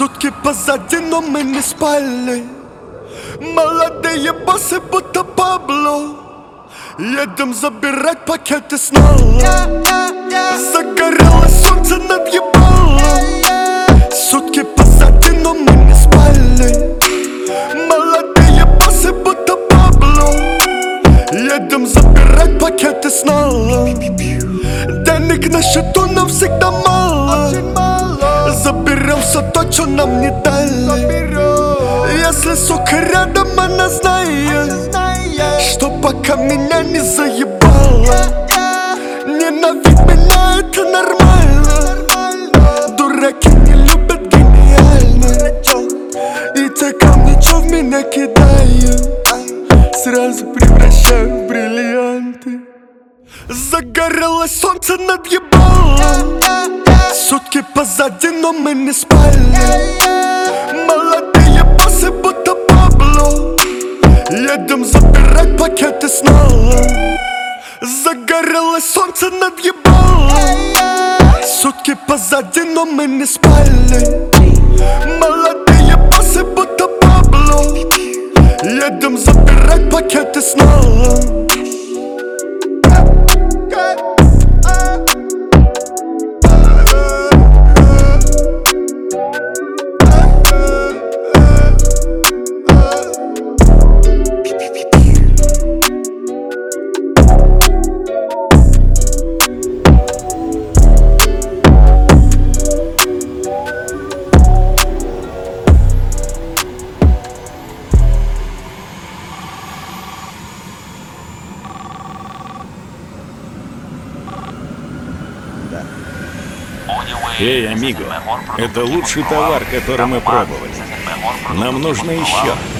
Сутки позади, но мы не спали. Молодые боссы, будто Пабло. Едем забирать пакеты снова. Загорелось солнце над ебалом. Сутки позади, но мы не спали. Молодые боссы, будто Пабло. Едем забирать пакеты снова. Денег на счету нам всегда мало. Заберем все то, что нам не дали. Если, сука, рядом, она знает, что пока меня не заебало. Ненавидь меня, это нормально. Дураки не любят гениально. И те камни, что в меня кидают, сразу превращаю в бриллианты. Загорелось солнце над ебалом. Сутки позади, но мы не спали. Молодые боссы, будто Пабло. Едем забирать пакеты снова. Загорелось солнце над ебалом. Сутки позади, но мы не спали. Молодые боссы, будто Пабло. Едем забирать пакеты снова. Эй, амиго, это лучший товар, который мы пробовали. Нам нужно еще.